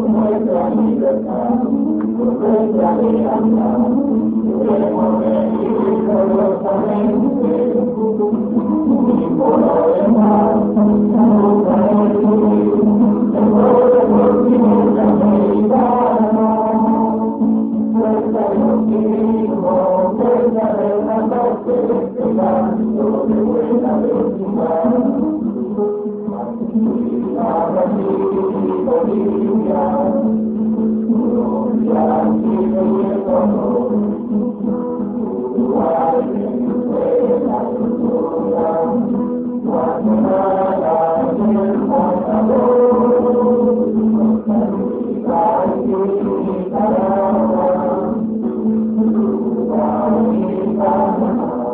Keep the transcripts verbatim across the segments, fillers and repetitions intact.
nuestra libertad, por nuestra lealtad, queremos vivir gloriosamente, y por lo demás, nunca elegir el poder continente americano, fuerza del optimismo, fuerza del norte, el canto de buena vecindad. Bolivia, Colombia, Chile y Ecuador, Uruguay, Venezuela, Honduras, Guatemala y El Salvador, Costa Rica y Nicaragua, Uruguay y Panamá.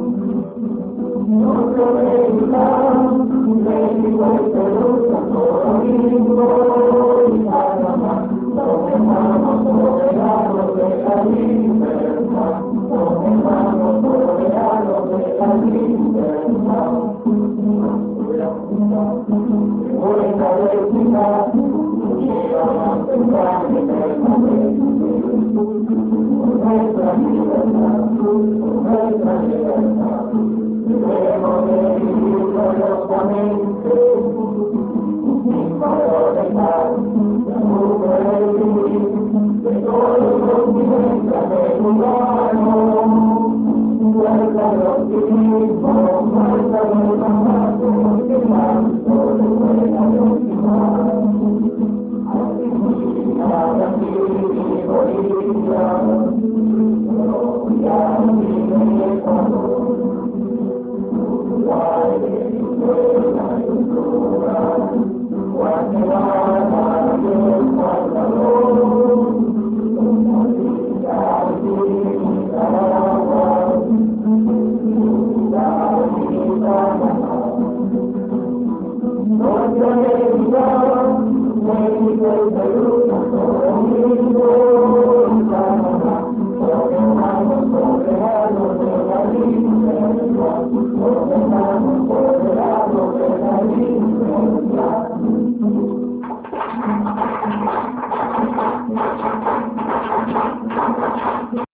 Nuestro México, México y Perú, Santo Domingo y Panamá, son hermanos soberanos de la libertad, son hermanos soberanos de la libertad. Buena vecindad, lleva a pensar eternamente, nuestra libertad, nuestra libertad. Debemos de vivir gloriosamente, sin valorizar la mujer vivir de todos los continentes americanos. Fuerza del optimismo, fuerza del combate, que tanto de buena vecindad. Argentina, Brasil y Bolivia, Colombia, Chile y Ecuador. Venezuela y Honduras, Guatemala y El Salvador, Costa Rica y Nicaragua, Uruguay y Panamá. Norteamérica, México y Perú, Santo Domingo y Panamá, son hermanos soberanos de la libertad, son hermanos soberanos de la libertad.